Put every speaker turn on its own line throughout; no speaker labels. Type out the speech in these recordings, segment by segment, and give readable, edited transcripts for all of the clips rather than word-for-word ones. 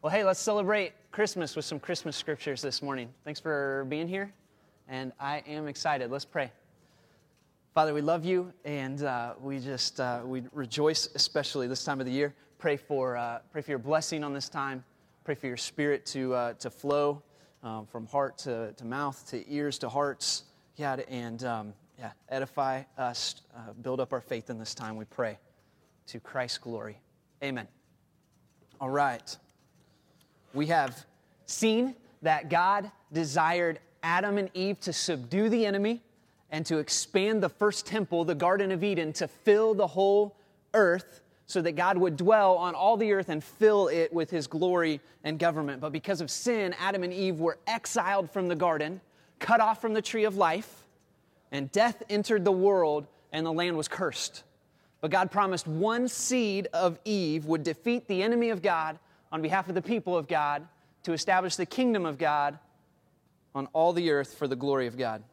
Well, hey, let's celebrate Christmas with some Christmas scriptures this morning. Thanks for being here, and I am excited. Let's pray. Father, we love you, and we rejoice, especially this time of the year. Pray for your blessing on this time. Pray for your Spirit to flow from heart to mouth, to ears to hearts. Edify us, build up our faith in this time. We pray to Christ's glory. Amen. All right. We have seen that God desired Adam and Eve to subdue the enemy and to expand the first temple, the Garden of Eden, to fill the whole earth so that God would dwell on all the earth and fill it with His glory and government. But because of sin, Adam and Eve were exiled from the garden, cut off from the tree of life, and death entered the world and the land was cursed. But God promised one seed of Eve would defeat the enemy of God on behalf of the people of God, to establish the kingdom of God on all the earth for the glory of God.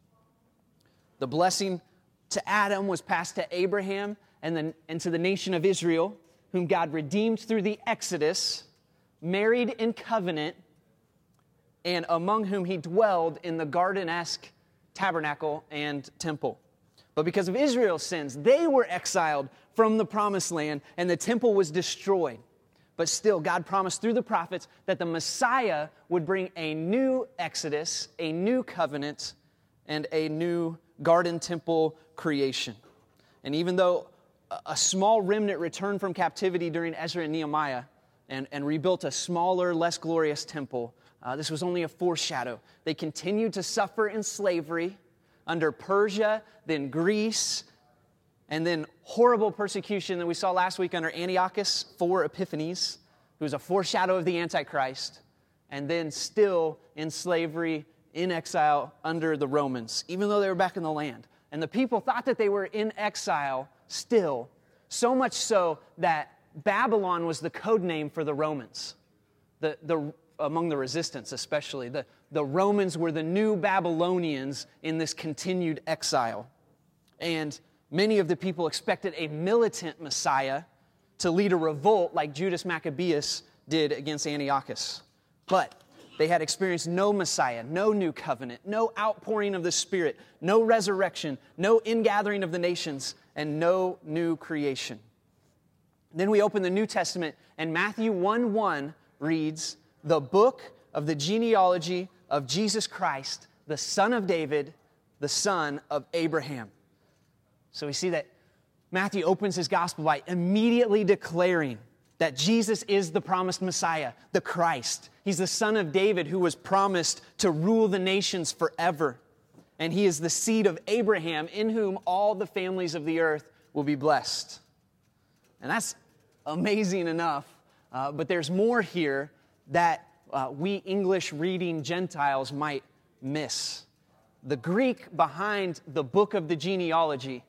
The blessing to Adam was passed to Abraham and to the nation of Israel, whom God redeemed through the Exodus, married in covenant, and among whom He dwelled in the garden-esque tabernacle and temple. But because of Israel's sins, they were exiled from the promised land, and the temple was destroyed. But still, God promised through the prophets that the Messiah would bring a new Exodus, a new covenant, and a new garden temple creation. And even though a small remnant returned from captivity during Ezra and Nehemiah and rebuilt a smaller, less glorious temple, this was only a foreshadow. They continued to suffer in slavery under Persia, then Greece, and then horrible persecution that we saw last week under Antiochus IV Epiphanes, who was a foreshadow of the Antichrist, and then still in slavery, in exile under the Romans, even though they were back in the land. And the people thought that they were in exile still, so much so that Babylon was the code name for the Romans, among the resistance especially. The Romans were the new Babylonians in this continued exile. And many of the people expected a militant Messiah to lead a revolt like Judas Maccabeus did against Antiochus. But they had experienced no Messiah, no new covenant, no outpouring of the Spirit, no resurrection, no ingathering of the nations, and no new creation. Then we open the New Testament, and Matthew 1:1 reads, "The book of the genealogy of Jesus Christ, the son of David, the son of Abraham." So we see that Matthew opens his gospel by immediately declaring that Jesus is the promised Messiah, the Christ. He's the son of David who was promised to rule the nations forever. And He is the seed of Abraham, in whom all the families of the earth will be blessed. And that's amazing enough, but there's more here that we English-reading Gentiles might miss. The Greek behind the book of the genealogy.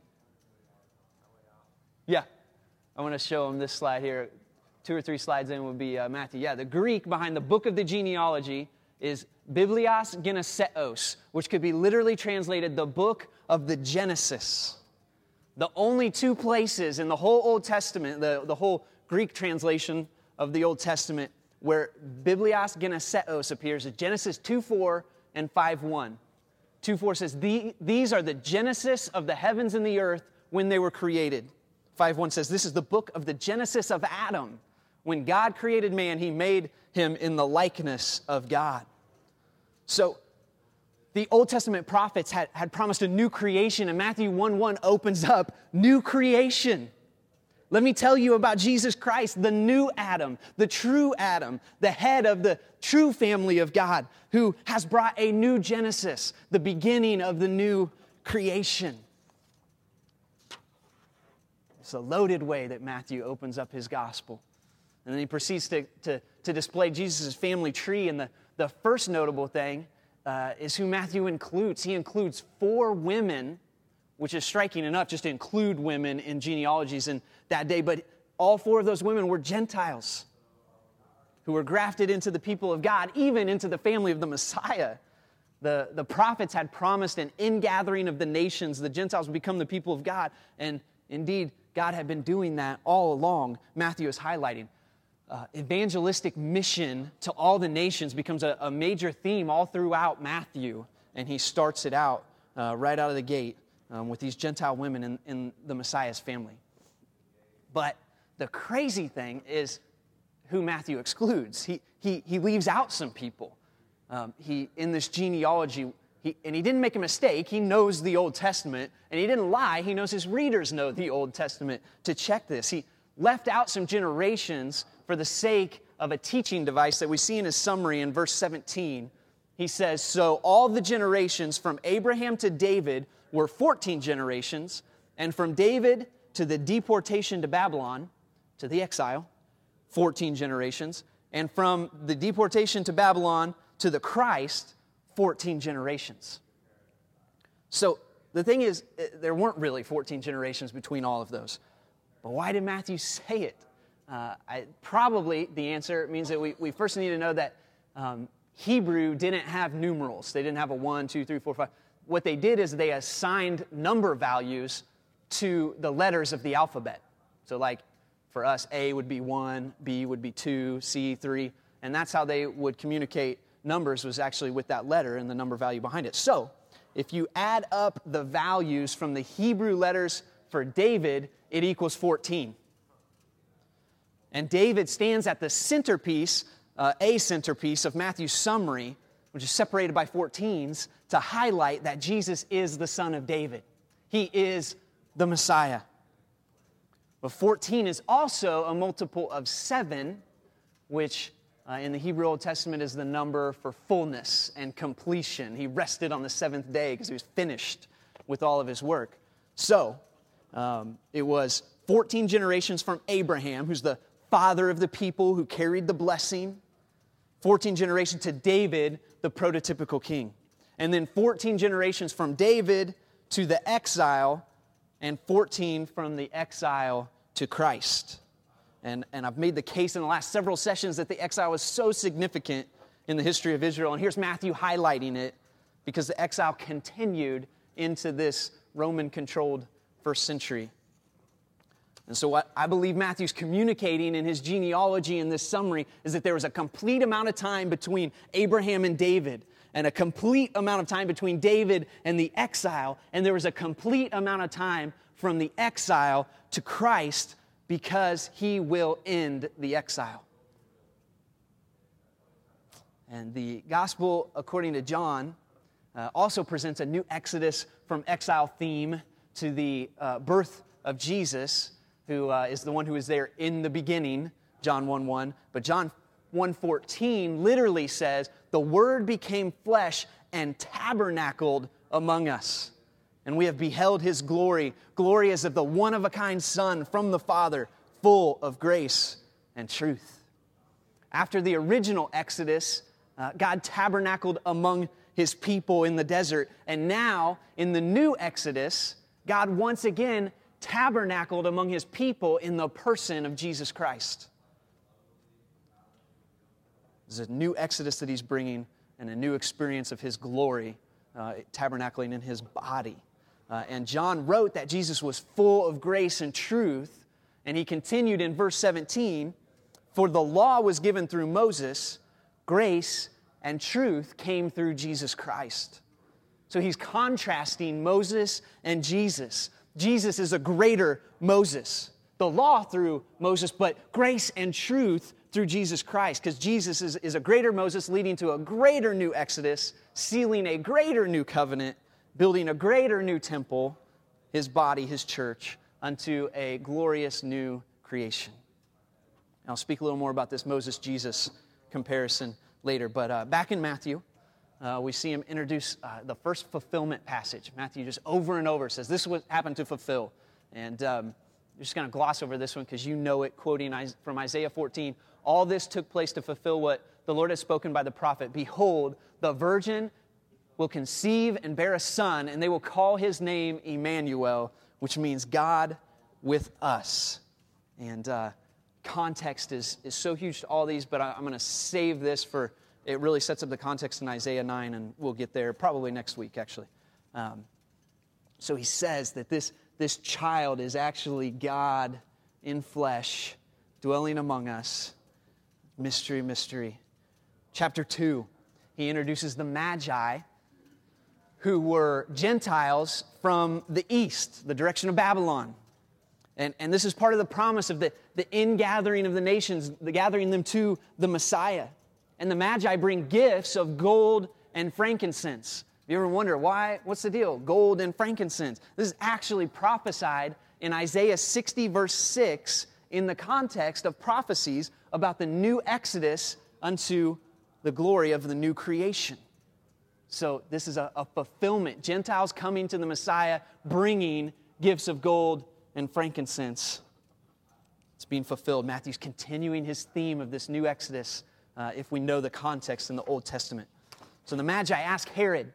Yeah, I want to show them this slide here. 2 or 3 slides in would be Matthew. Yeah, the Greek behind the book of the genealogy is Biblios Geneseos, which could be literally translated the book of the Genesis. The only 2 places in the whole Old Testament, the whole Greek translation of the Old Testament, where Biblios Geneseos appears is Genesis 2:4 and 5:1. 2:4 says, "These are the genesis of the heavens and the earth when they were created." 5:1 says, "This is the book of the Genesis of Adam. When God created man, He made him in the likeness of God." So the Old Testament prophets had promised a new creation, and Matthew 1:1 opens up new creation. Let me tell you about Jesus Christ, the new Adam, the true Adam, the head of the true family of God, who has brought a new Genesis, the beginning of the new creation. It's a loaded way that Matthew opens up his gospel. And then he proceeds to display Jesus' family tree. And the first notable thing is who Matthew includes. He includes 4 women, which is striking enough just to include women in genealogies in that day. But all 4 of those women were Gentiles who were grafted into the people of God, even into the family of the Messiah. The prophets had promised an ingathering of the nations. The Gentiles would become the people of God. And indeed, God had been doing that all along. Matthew is highlighting. evangelistic mission to all the nations becomes a major theme all throughout Matthew, and he starts it out right out of the gate with these Gentile women in the Messiah's family. But the crazy thing is who Matthew excludes. He leaves out some people. In this genealogy, he didn't make a mistake. He knows the Old Testament, and he didn't lie. He knows his readers know the Old Testament to check this. He left out some generations for the sake of a teaching device that we see in his summary in verse 17. He says, so all the generations from Abraham to David were 14 generations, and from David to the deportation to Babylon, to the exile, 14 generations, and from the deportation to Babylon to the Christ, 14 generations. So the thing is, there weren't really 14 generations between all of those. But why did Matthew say it? Probably the answer means that we first need to know that Hebrew didn't have numerals. They didn't have a 1, 2, 3, 4, 5. What they did is they assigned number values to the letters of the alphabet. So like for us, A would be 1, B would be 2, C 3, and that's how they would communicate numbers, was actually with that letter and the number value behind it. So if you add up the values from the Hebrew letters for David, it equals 14. And David stands at the centerpiece, a centerpiece of Matthew's summary, which is separated by 14s, to highlight that Jesus is the son of David. He is the Messiah. But 14 is also a multiple of 7, which in the Hebrew Old Testament is the number for fullness and completion. He rested on the 7th day because he was finished with all of his work. So it was 14 generations from Abraham, who's the father of the people who carried the blessing, 14 generations to David, the prototypical king, and then 14 generations from David to the exile, and 14 from the exile to Christ. And I've made the case in the last several sessions that the exile was so significant in the history of Israel, and here's Matthew highlighting it because the exile continued into this Roman-controlled first century. And so what I believe Matthew's communicating in his genealogy in this summary is that there was a complete amount of time between Abraham and David, and a complete amount of time between David and the exile, and there was a complete amount of time from the exile to Christ because he will end the exile. And the gospel, according to John, also presents a new exodus from exile theme to the birth of Jesus, who is the one who is there in the beginning, John 1:1. But John 1:14 literally says, the Word became flesh and tabernacled among us. And we have beheld His glory, glory as of the one-of-a-kind Son from the Father, full of grace and truth. After the original Exodus, God tabernacled among His people in the desert. And now, in the new Exodus, God once again tabernacled among His people in the person of Jesus Christ. There's a new Exodus that He's bringing and a new experience of His glory, tabernacling in His body. And John wrote that Jesus was full of grace and truth, and he continued in verse 17, for the law was given through Moses, grace and truth came through Jesus Christ. So he's contrasting Moses and Jesus. Jesus is a greater Moses. The law through Moses, but grace and truth through Jesus Christ, because Jesus is a greater Moses leading to a greater new Exodus, sealing a greater new covenant, building a greater new temple, His body, His church, unto a glorious new creation. And I'll speak a little more about this Moses-Jesus comparison later, but back in Matthew, we see Him introduce the first fulfillment passage. Matthew just over and over says, this is what happened to fulfill. And I'm just going to gloss over this one because you know it, quoting from Isaiah 14. All this took place to fulfill what the Lord has spoken by the prophet. Behold, the virgin will conceive and bear a son, and they will call his name Emmanuel, which means God with us. And context is so huge to all these, but I'm going to save this for, it really sets up the context in Isaiah 9, and we'll get there probably next week, actually. So he says that this child is actually God in flesh, dwelling among us. Mystery, mystery. Chapter 2, he introduces the Magi, who were Gentiles from the east, the direction of Babylon. And this is part of the promise of the ingathering of the nations, the gathering them to the Messiah. And the Magi bring gifts of gold and frankincense. You ever wonder why? What's the deal? Gold and frankincense. This is actually prophesied in Isaiah 60, verse 6, in the context of prophecies about the new exodus unto the glory of the new creation. So this is a fulfillment. Gentiles coming to the Messiah, bringing gifts of gold and frankincense. It's being fulfilled. Matthew's continuing his theme of this new exodus, if we know the context in the Old Testament. So the Magi ask Herod,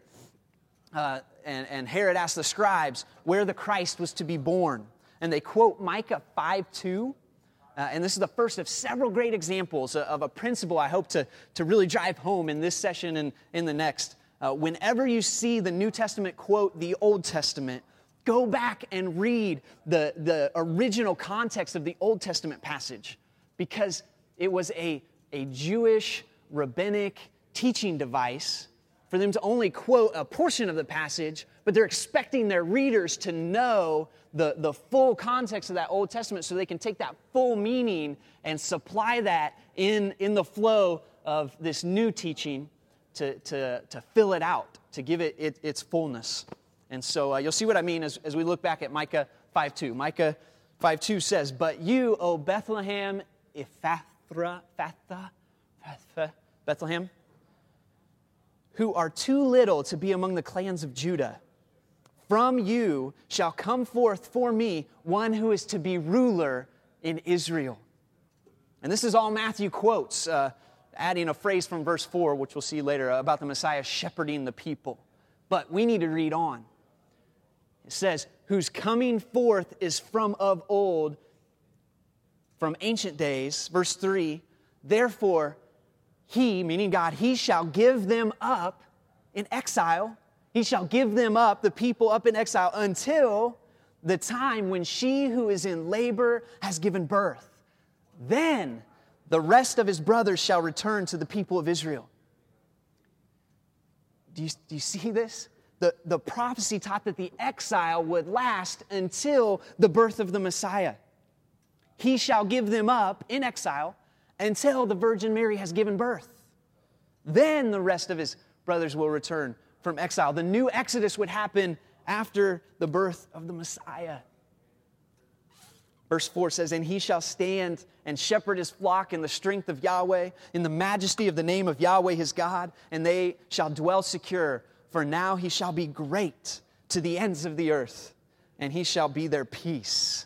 and Herod asked the scribes where the Christ was to be born. And they quote Micah 5:2. And this is the first of several great examples of a principle I hope to really drive home in this session and in the next. Whenever you see the New Testament quote the Old Testament, go back and read the original context of the Old Testament passage, because it was a Jewish rabbinic teaching device for them to only quote a portion of the passage, but they're expecting their readers to know the full context of that Old Testament so they can take that full meaning and supply that in the flow of this new teaching to fill it out, to give it its fullness. And so you'll see what I mean as we look back at Micah 5:2. Micah 5:2 says, "But you, O Bethlehem Ephrathah, Bethlehem, who are too little to be among the clans of Judah, from you shall come forth for me one who is to be ruler in Israel." And this is all Matthew quotes, adding a phrase from verse 4, which we'll see later, about the Messiah shepherding the people. But we need to read on. It says, "Whose coming forth is from of old, from ancient days." Verse 3, "Therefore he," meaning God, "he shall give them up in exile." He shall give them up, the people up in exile, until the time when she who is in labor has given birth. Then the rest of his brothers shall return to the people of Israel. Do you see this? The prophecy taught that the exile would last until the birth of the Messiah. He shall give them up in exile until the Virgin Mary has given birth. Then the rest of his brothers will return from exile. The new exodus would happen after the birth of the Messiah. Verse 4 says, "And he shall stand and shepherd his flock in the strength of Yahweh, in the majesty of the name of Yahweh his God, and they shall dwell secure. For now he shall be great to the ends of the earth, and he shall be their peace."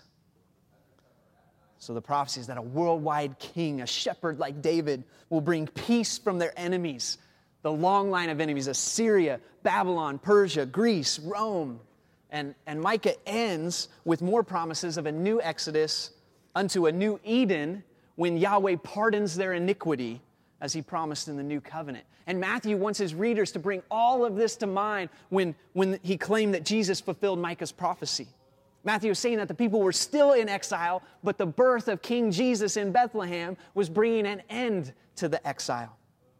So the prophecy is that a worldwide king, a shepherd like David, will bring peace from their enemies, the long line of enemies: Assyria, Babylon, Persia, Greece, Rome. And Micah ends with more promises of a new exodus unto a new Eden when Yahweh pardons their iniquity, as he promised in the new covenant. And Matthew wants his readers to bring all of this to mind when he claimed that Jesus fulfilled Micah's prophecy. Matthew is saying that the people were still in exile, but the birth of King Jesus in Bethlehem was bringing an end to the exile.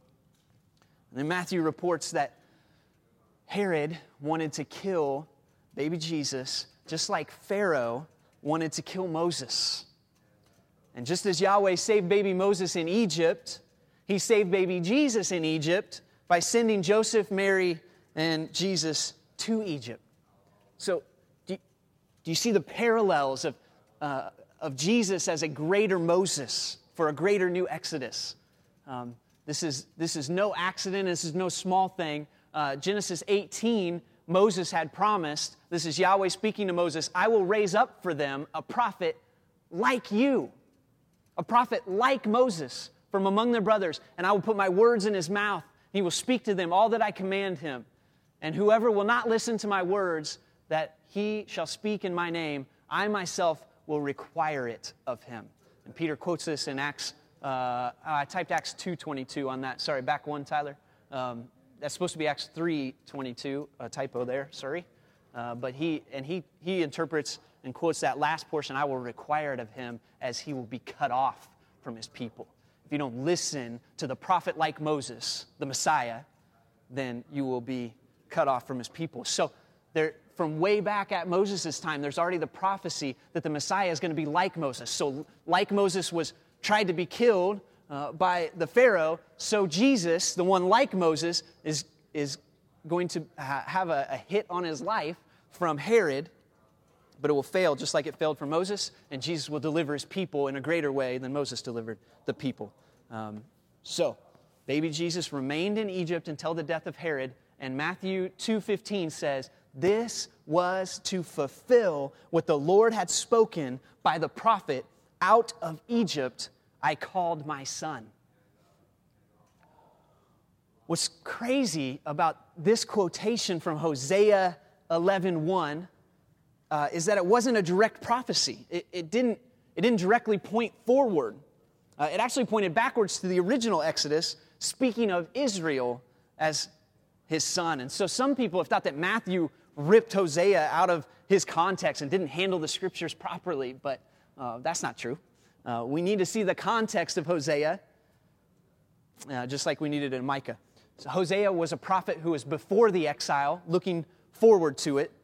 And then Matthew reports that Herod wanted to kill baby Jesus, just like Pharaoh wanted to kill Moses. And just as Yahweh saved baby Moses in Egypt, he saved baby Jesus in Egypt by sending Joseph, Mary, and Jesus to Egypt. So, do you see the parallels of Jesus as a greater Moses for a greater new Exodus? This is no accident. This is no small thing. Genesis 18, Moses had promised, this is Yahweh speaking to Moses, "I will raise up for them a prophet like you, a prophet like Moses from among their brothers, and I will put my words in his mouth. He will speak to them all that I command him. And whoever will not listen to my words, that he shall speak in my name, I myself will require it of him." And Peter quotes this in Acts, I typed Acts 2:22 on that. Sorry, back one, Tyler. That's supposed to be Acts 3:22, a typo there, sorry. But he interprets and quotes that last portion, "I will require it of him," as he will be cut off from his people. if you don't listen to the prophet like Moses, the Messiah, then you will be cut off from his people. So from way back at Moses' time, there's already the prophecy that the Messiah is going to be like Moses. So like Moses was tried to be killed by the Pharaoh, so Jesus, the one like Moses, is going to have a hit on his life from Herod, but it will fail just like it failed for Moses, and Jesus will deliver his people in a greater way than Moses delivered the people. So baby Jesus remained in Egypt until the death of Herod, and Matthew 2:15 says, this was to fulfill what the Lord had spoken by the prophet, out of Egypt I called my son. What's crazy about this quotation from Hosea 11:1 is that it wasn't a direct prophecy. It didn't directly point forward. It actually pointed backwards to the original Exodus, speaking of Israel as his son. And so some people have thought that Matthew ripped Hosea out of his context and didn't handle the scriptures properly, but that's not true. We need to see the context of Hosea, just like we needed in Micah. So Hosea was a prophet who was before the exile, looking forward to it.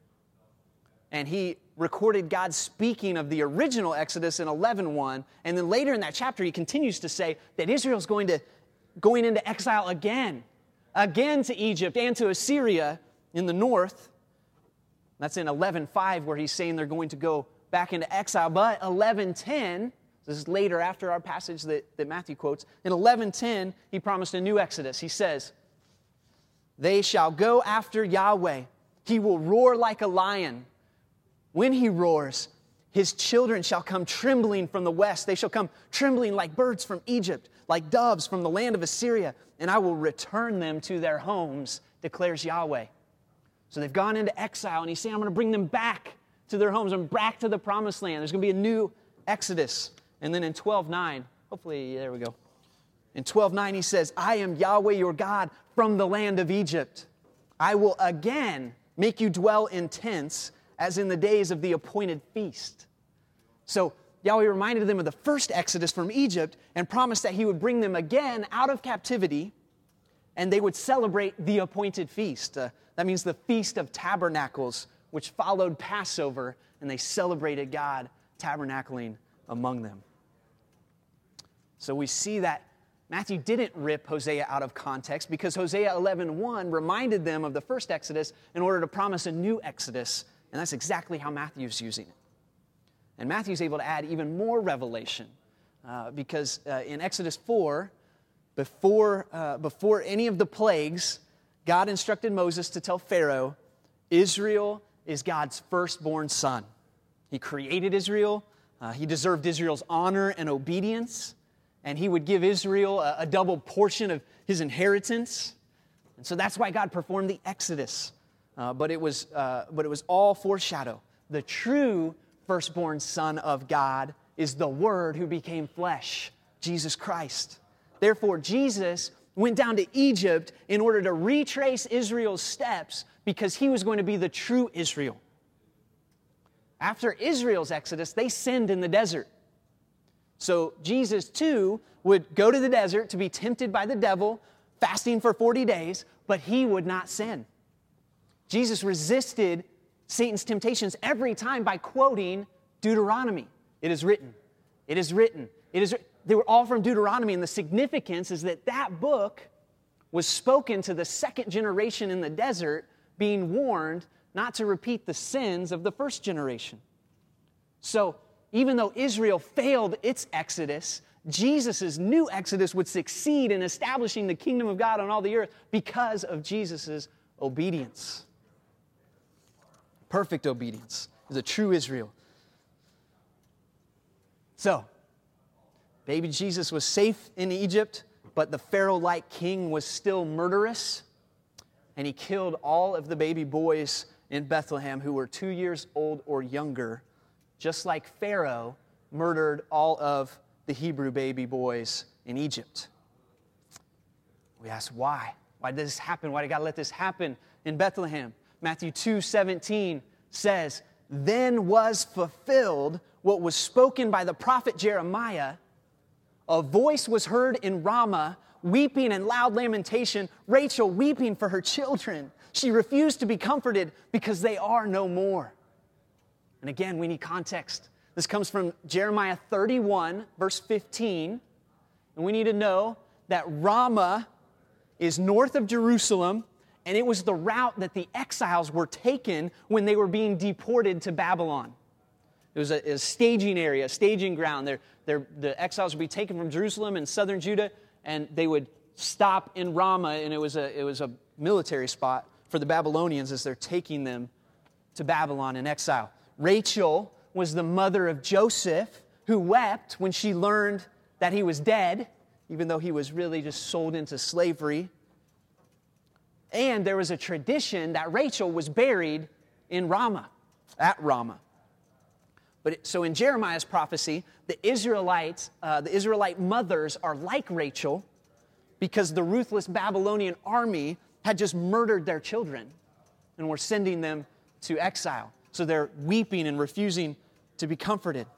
And he recorded God speaking of the original Exodus in 11:1. And then later in that chapter, he continues to say that Israel's going into exile again to Egypt and to Assyria in the north. That's in 11:5, where he's saying they're going to go back into exile. But 11:10, this is later after our passage that Matthew quotes, in 11:10, he promised a new Exodus. He says, they shall go after Yahweh. He will roar like a lion. When he roars, his children shall come trembling from the west. They shall come trembling like birds from Egypt, like doves from the land of Assyria, and I will return them to their homes, declares Yahweh. So they've gone into exile, and he's saying, I'm going to bring them back to their homes and back to the promised land. There's going to be a new Exodus. And then in 12:9, hopefully, there we go. In 12:9, he says, I am Yahweh your God from the land of Egypt. I will again make you dwell in tents as in the days of the appointed feast. So Yahweh reminded them of the first Exodus from Egypt and promised that he would bring them again out of captivity, and they would celebrate the appointed feast. That means the Feast of Tabernacles, which followed Passover, and they celebrated God tabernacling among them. So we see that Matthew didn't rip Hosea out of context, because Hosea 11:1 reminded them of the first Exodus in order to promise a new Exodus, and that's exactly how Matthew's using it. And Matthew's able to add even more revelation, because in Exodus 4, before any of the plagues, God instructed Moses to tell Pharaoh, Israel is God's firstborn son. He created Israel. He deserved Israel's honor and obedience, and he would give Israel a double portion of his inheritance. And so that's why God performed the Exodus. But it was all foreshadow. The true firstborn Son of God is the Word who became flesh, Jesus Christ. Therefore, Jesus went down to Egypt in order to retrace Israel's steps, because he was going to be the true Israel. After Israel's exodus, they sinned in the desert. So Jesus, too, would go to the desert to be tempted by the devil, fasting for 40 days, but he would not sin. Jesus resisted Satan's temptations every time by quoting Deuteronomy. It is written. It is written. It is. They were all from Deuteronomy, and the significance is that that book was spoken to the second generation in the desert, being warned not to repeat the sins of the first generation. So even though Israel failed its exodus, Jesus' new exodus would succeed in establishing the kingdom of God on all the earth because of Jesus' obedience. Perfect obedience is a true Israel. So, baby Jesus was safe in Egypt, but the Pharaoh-like king was still murderous, and he killed all of the baby boys in Bethlehem who were 2 years old or younger, just like Pharaoh murdered all of the Hebrew baby boys in Egypt. We ask, why? Why did this happen? Why did God let this happen in Bethlehem? Matthew 2:17 says, "Then was fulfilled what was spoken by the prophet Jeremiah. A voice was heard in Ramah, weeping and loud lamentation, Rachel weeping for her children. She refused to be comforted because they are no more. And again, we need context. This comes from Jeremiah 31, verse 15. And we need to know that Ramah is north of Jerusalem, and it was the route that the exiles were taken when they were being deported to Babylon. It was a staging area, a staging ground. The exiles would be taken from Jerusalem and southern Judah, and they would stop in Ramah, and it was a military spot for the Babylonians as they're taking them to Babylon in exile. Rachel was the mother of Joseph, who wept when she learned that he was dead, even though he was really just sold into slavery. And there was a tradition that Rachel was buried in Ramah, at Ramah. So in Jeremiah's prophecy, the Israelite mothers are like Rachel because the ruthless Babylonian army had just murdered their children and were sending them to exile. So they're weeping and refusing to be comforted.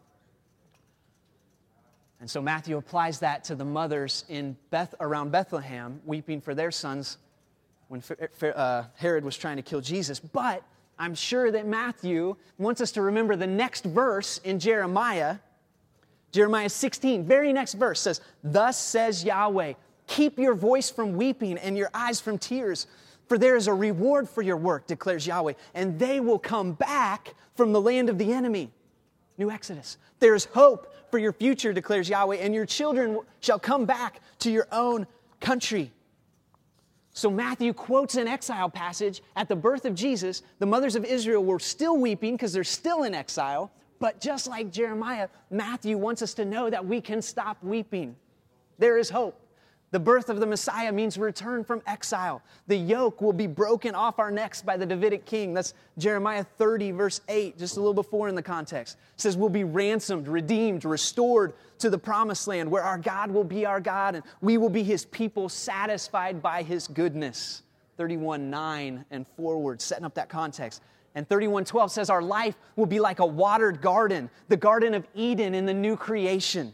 And so Matthew applies that to the mothers around Bethlehem, weeping for their sons when Herod was trying to kill Jesus. But I'm sure that Matthew wants us to remember the next verse in Jeremiah. Jeremiah 16, very next verse says, "Thus says Yahweh, keep your voice from weeping and your eyes from tears, for there is a reward for your work, declares Yahweh, and they will come back from the land of the enemy." New Exodus. "There is hope for your future, declares Yahweh, and your children shall come back to your own country." So Matthew quotes an exile passage at the birth of Jesus. The mothers of Israel were still weeping because they're still in exile. But just like Jeremiah, Matthew wants us to know that we can stop weeping. There is hope. The birth of the Messiah means return from exile. The yoke will be broken off our necks by the Davidic king. That's Jeremiah 30, verse 8, just a little before in the context. It says we'll be ransomed, redeemed, restored to the promised land where our God will be our God and we will be his people satisfied by his goodness. 31:9 and forward, setting up that context. And 31:12 says our life will be like a watered garden, the Garden of Eden in the new creation.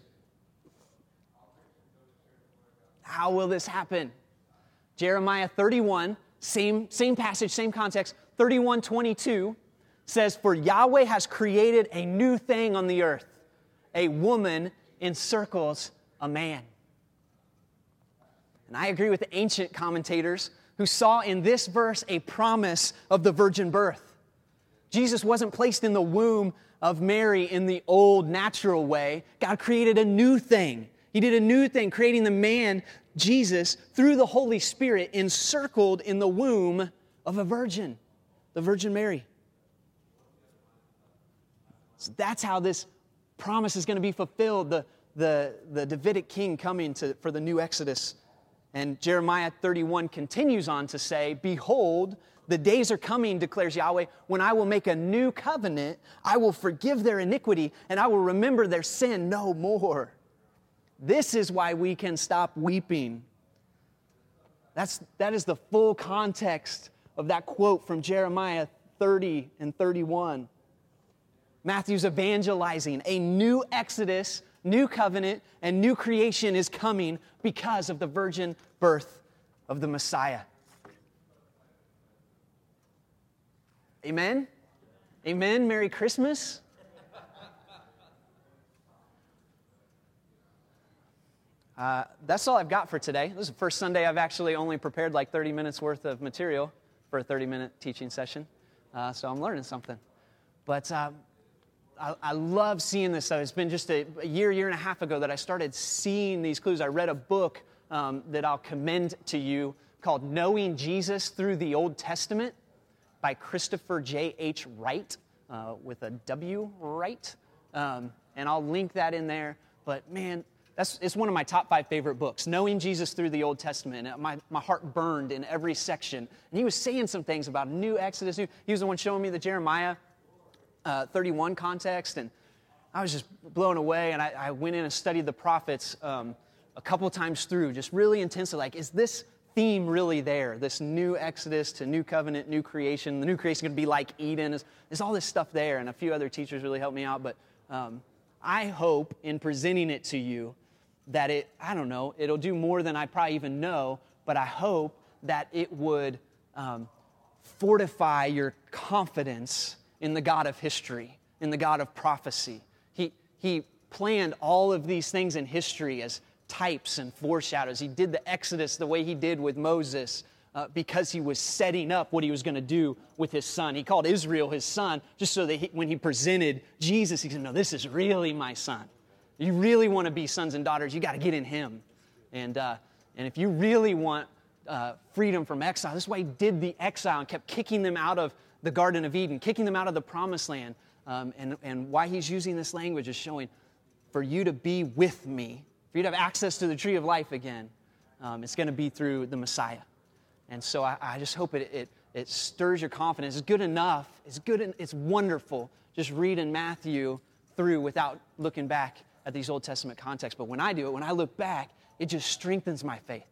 How will this happen? Jeremiah 31, same passage, same context. 31:22 says, "For Yahweh has created a new thing on the earth. A woman encircles a man." And I agree with the ancient commentators who saw in this verse a promise of the virgin birth. Jesus wasn't placed in the womb of Mary in the old natural way. God created a new thing. He did a new thing, creating the man, Jesus, through the Holy Spirit, encircled in the womb of a virgin, the Virgin Mary. So that's how this promise is going to be fulfilled, the Davidic king coming for the new Exodus. And Jeremiah 31 continues on to say, "Behold, the days are coming, declares Yahweh, when I will make a new covenant. I will forgive their iniquity, and I will remember their sin no more." This is why we can stop weeping. That is the full context of that quote from Jeremiah 30 and 31. Matthew's evangelizing. A new Exodus, new covenant, and new creation is coming because of the virgin birth of the Messiah. Amen? Amen. Merry Christmas. That's all I've got for today. This is the first Sunday I've actually only prepared like 30 minutes worth of material for a 30-minute teaching session. So I'm learning something. But I love seeing this stuff. It's been just a year and a half ago that I started seeing these clues. I read a book that I'll commend to you called Knowing Jesus Through the Old Testament by Christopher J.H. Wright, with a W, Wright. And I'll link that in there. But man, it's one of my top 5 favorite books, Knowing Jesus Through the Old Testament. And my heart burned in every section. And he was saying some things about new Exodus. He was the one showing me the Jeremiah 31 context. And I was just blown away. And I went in and studied the prophets a couple times through, just really intensely. Like, is this theme really there? This new Exodus to new covenant, new creation. The new creation is going to be like Eden. Is all this stuff there? And a few other teachers really helped me out. But I hope in presenting it to you that it'll do more than I probably even know, but I hope that it would fortify your confidence in the God of history, in the God of prophecy. He planned all of these things in history as types and foreshadows. He did the Exodus the way he did with Moses because he was setting up what he was going to do with his son. He called Israel his son just so that when he presented Jesus, he said, no, this is really my son. You really want to be sons and daughters, you got to get in him. And if you really want freedom from exile, this is why he did the exile and kept kicking them out of the Garden of Eden, kicking them out of the Promised Land. And why he's using this language is showing for you to be with me, for you to have access to the tree of life again, it's going to be through the Messiah. And so I just hope it stirs your confidence. It's good enough. It's good. It's wonderful just reading Matthew through without looking back at these Old Testament contexts. But when I do it, when I look back, it just strengthens my faith.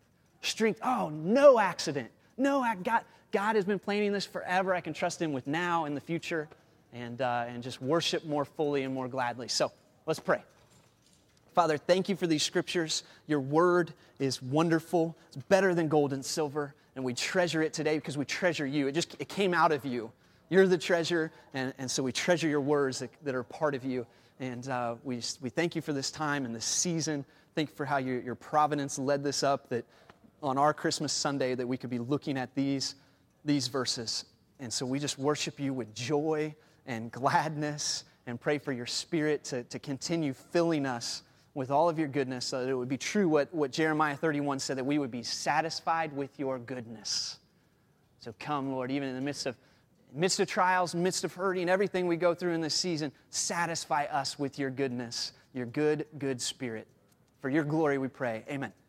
No accident. God has been planning this forever. I can trust him with now and the future and just worship more fully and more gladly. So let's pray. Father, thank you for these scriptures. Your word is wonderful. It's better than gold and silver, and we treasure it today because we treasure you. It came out of you. You're the treasure, and so we treasure your words that are part of you. And we thank you for this time and this season. Thank you for how your providence led this up, that on our Christmas Sunday that we could be looking at these verses. And so we just worship you with joy and gladness and pray for your Spirit to continue filling us with all of your goodness so that it would be true what Jeremiah 31 said, that we would be satisfied with your goodness. So come, Lord, even in the midst of trials, midst of hurting, everything we go through in this season, satisfy us with your goodness, your good Spirit. For your glory we pray. Amen.